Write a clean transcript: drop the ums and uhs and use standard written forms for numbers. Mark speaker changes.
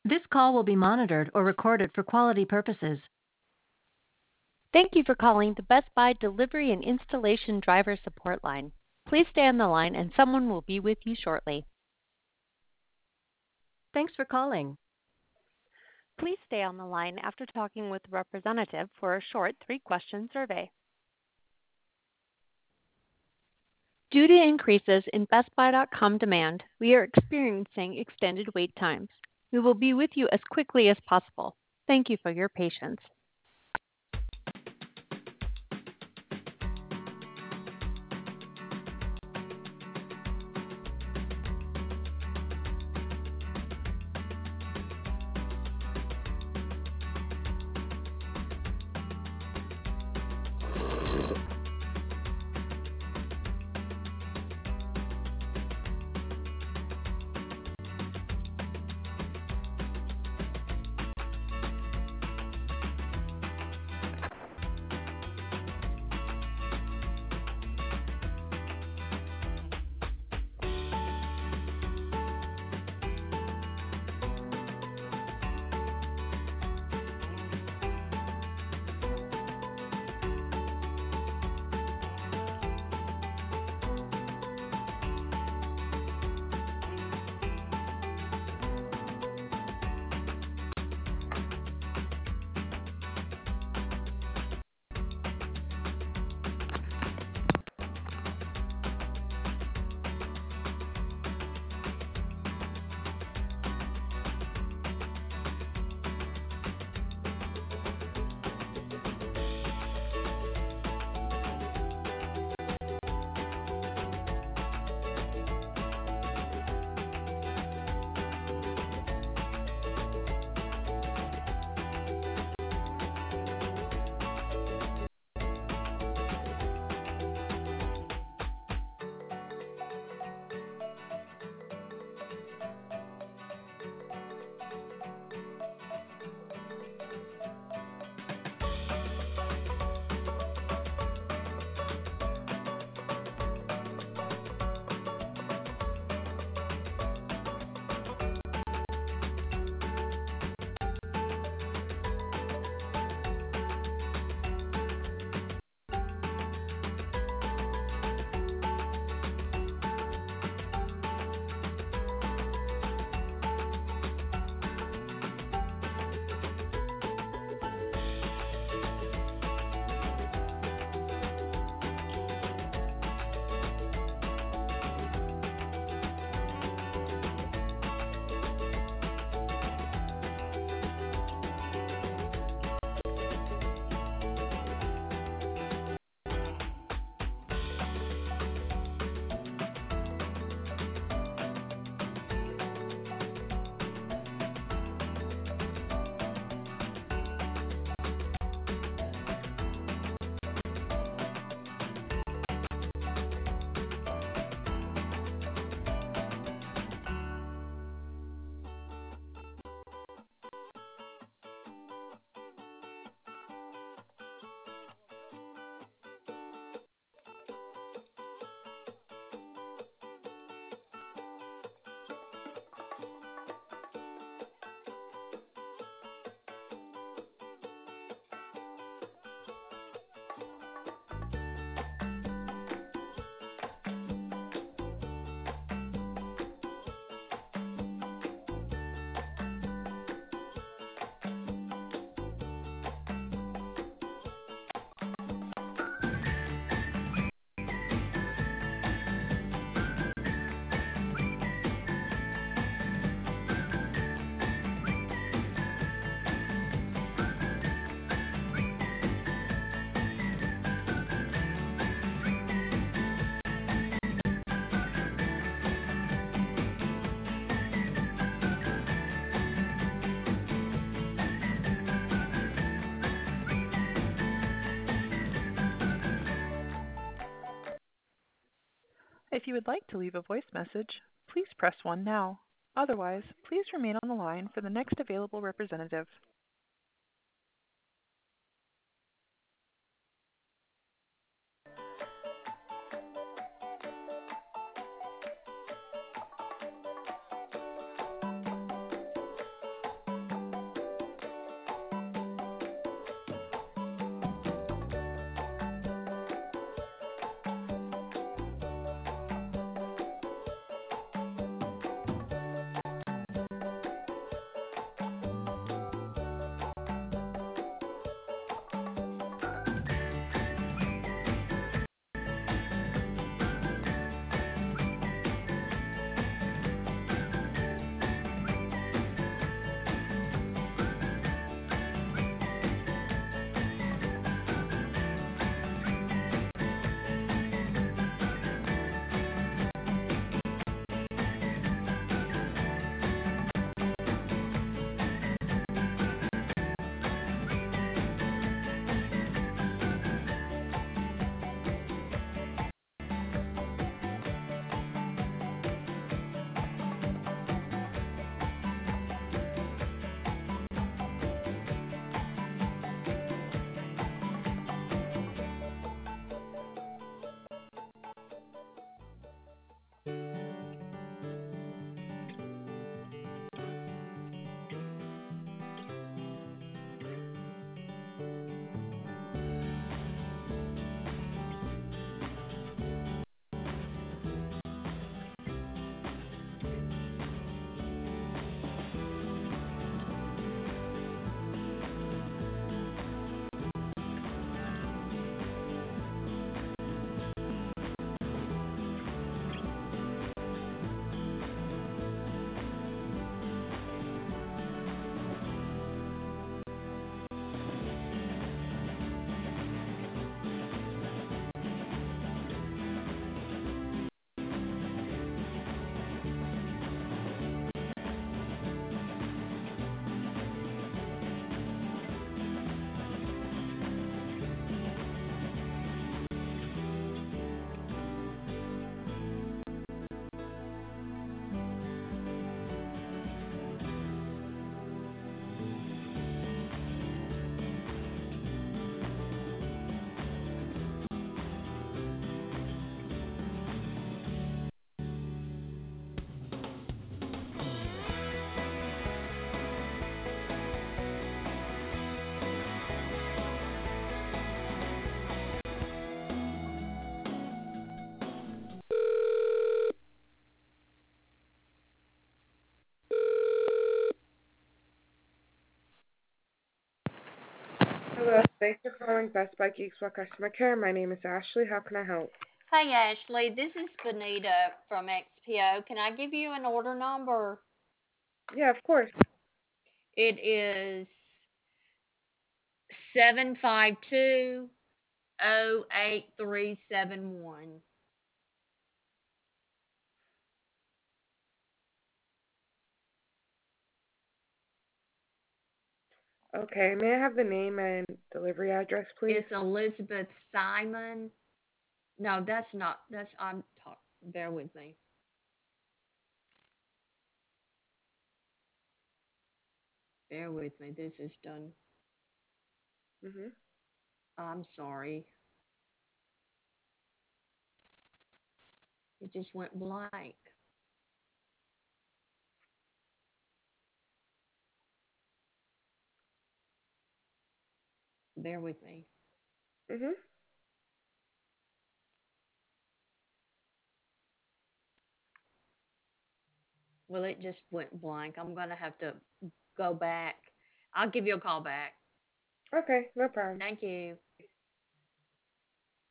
Speaker 1: This call will be monitored or recorded for quality purposes.
Speaker 2: Thank you for calling the Best Buy Delivery and Installation Driver Support Line. Please stay on the line and someone will be with you shortly.
Speaker 1: Thanks for calling.
Speaker 2: Please stay on the line after talking with a representative for a short 3-question survey. Due to increases in BestBuy.com demand, we are experiencing extended wait times. We will be with you as quickly as possible. Thank you for your patience.
Speaker 3: If you would like to leave a voice message, please press 1 now. Otherwise, please remain on the line for the next available representative.
Speaker 4: Hello, thanks for calling Best Buy Geeksville Customer Care. My name is Ashley. How can I help?
Speaker 2: Hi, Ashley. This is Benita from XPO. Can I give you an order number?
Speaker 4: Yeah, of course.
Speaker 2: It is 752 08371.
Speaker 4: Okay, may I have the name and delivery address, please?
Speaker 2: It's Elizabeth Simon. No, that's not. That's I'm talk. Bear with me. Bear with me. This is done.
Speaker 4: Mm-hmm.
Speaker 2: I'm sorry. It just went blank. Bear with me.
Speaker 4: Mm-hmm.
Speaker 2: Well, it just went blank. I'm gonna have to go back. I'll give you a call back.
Speaker 4: Okay, no problem.
Speaker 2: Thank you.